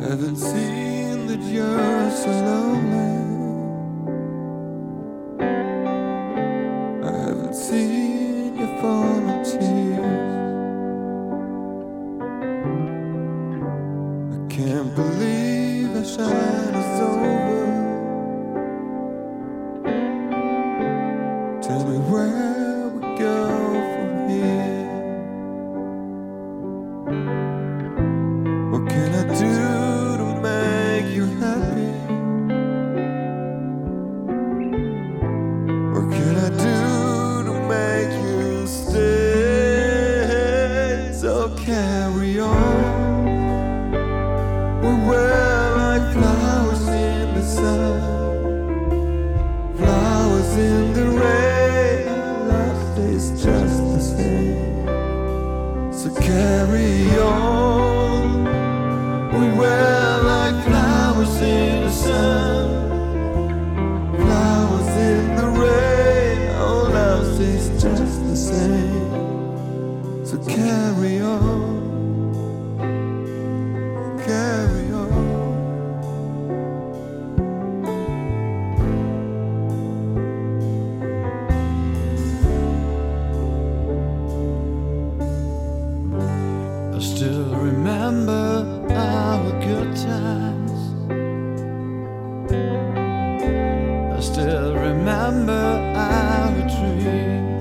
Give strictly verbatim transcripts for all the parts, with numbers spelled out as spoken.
Haven't seen that you're so lonely. I haven't seen your fallen tears. I can't believe the shine is over. Tell me where we go from here. What can I do to make you happy? What can I do to make you stay? So carry on. We were like flowers in the sun, flowers in the rain. Love is just the same. So carry on. We were like flowers in the sun, flowers in the rain. Oh, love is just the same. So carry on, carry on. I still remember our good times. I still remember our dreams.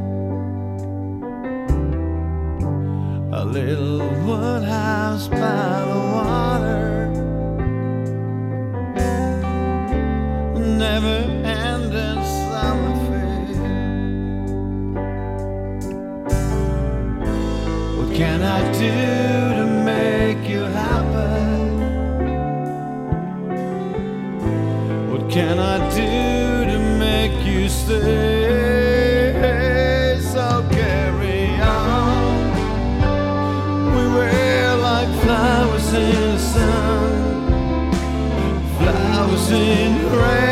A little woodhouse by the water, never ending summer fair. What can I do to make you happy? What can I do to make you stay? So carry on. We were like flowers in the sun, flowers in the rain.